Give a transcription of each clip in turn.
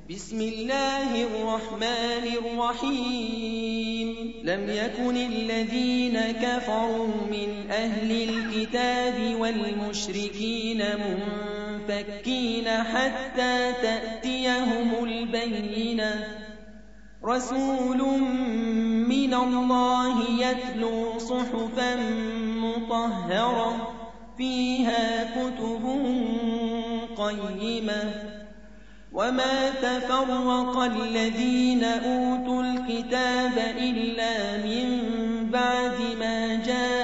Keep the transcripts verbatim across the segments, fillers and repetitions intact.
بسم الله الرحمن الرحيم لم يكن الذين كفروا من أهل الكتاب والمشركين منفكين حتى تأتيهم البينة رسول من الله يتلو صحفا مطهرة فيها كتب قيمة وما تفرق الذين أوتوا الكتاب إلا من بعد ما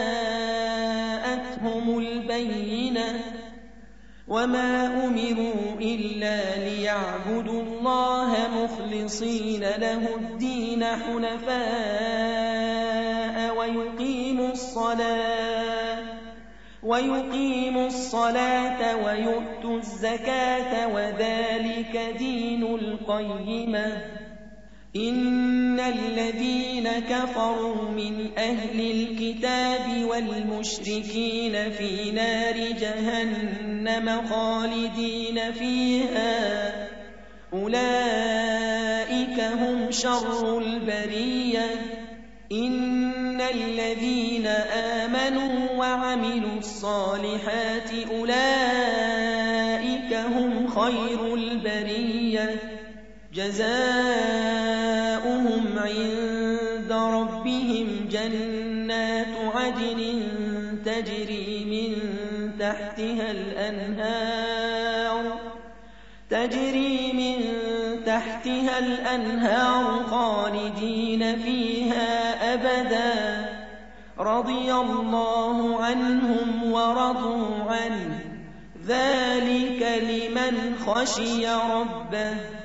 جاءتهم البينة وما أمروا إلا ليعبدوا الله مخلصين له الدين حنفاء ويقيموا الصلاة ويقيموا الصلاة ويؤتوا الزكاة وذلك دين القيمة إن الذين كفروا من أهل الكتاب والمشركين في نار جهنم خالدين فيها أولئك هم شر البرية إن الذين آمنوا وعملوا الصالحات أولئك هم خير البرية جزاؤهم عند ربهم جنات عدن تجري من تحتها الأنهار تجري من تحتها الأنهار خالدين فيها أبدا رضي الله عنهم ورضوا عنه ذلك لمن خشي ربه